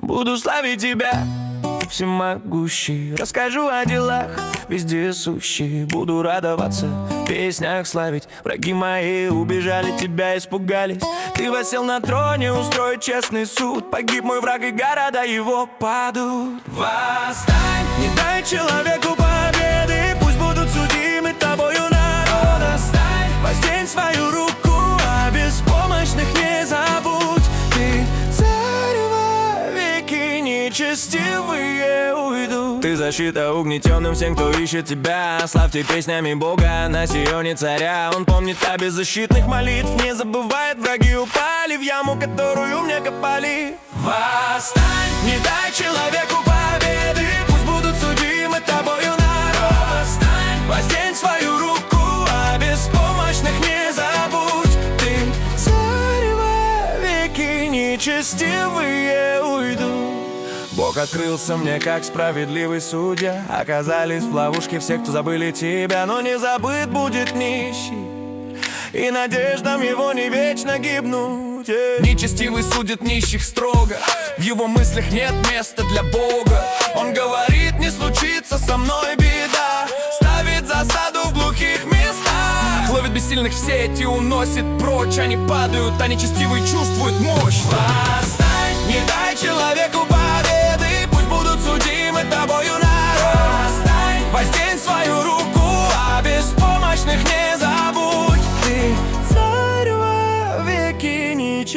Буду славить тебя, всемогущий. Расскажу о делах вездесущий. Буду радоваться, в песнях славить. Враги мои убежали, тебя испугались. Ты восел на троне, устроить честный суд. Погиб мой враг, и города его падут. Восстань, не дай человеку победы. Пусть будут судимы тобою народа. Стань, воздень свою руку, а беспомощных не забудь. Ты царь во веки, нечестивые уйдут. Ты защита угнетенным всем, кто ищет тебя. Славьте песнями Бога на Сионе царя. Он помнит о беззащитных молитв, не забывает, враги упали в яму, которую мне копали. Восстань, не дай человеку победы. Пусть будут судимы тобою народ. Восстань, воздень свою руку, а беспомощных не забудь. Ты царь во веки, нечестивые уйдут. Бог открылся мне как справедливый судья. Оказались в ловушке все, кто забыли тебя. Но не забыт будет нищий, и надеждам его не вечно гибнуть. Нечестивый судит нищих строго, в его мыслях нет места для Бога. Он говорит, не случится со мной беда. Ставит засаду в глухих местах. Ловит бессильных в сеть и уносит прочь. Они падают, а нечестивый чувствует мощь. Восстань, не дай человеку победы. Пусть будут судимы тобою народ. Восстань, воздень свою руку, а беспомощных не забудь. Ты царь во веки,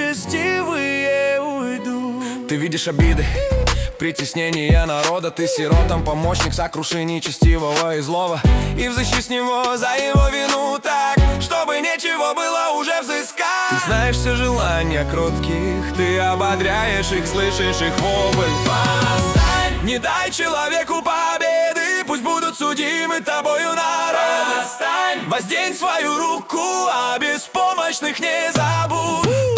нечестивые уйдут. Ты видишь обиды, притеснение народа. Ты сиротам помощник, сокруши нечестивого и злого. И взыщи с него за его вину так, чтобы нечего было уже взыскать. Ты знаешь все желания кротких, ты ободряешь их, слышишь их вопль. Восстань, не дай человеку победы. Пусть будут судимы тобою народ. Восстань, воздень свою руку, а беспомощных не забудь.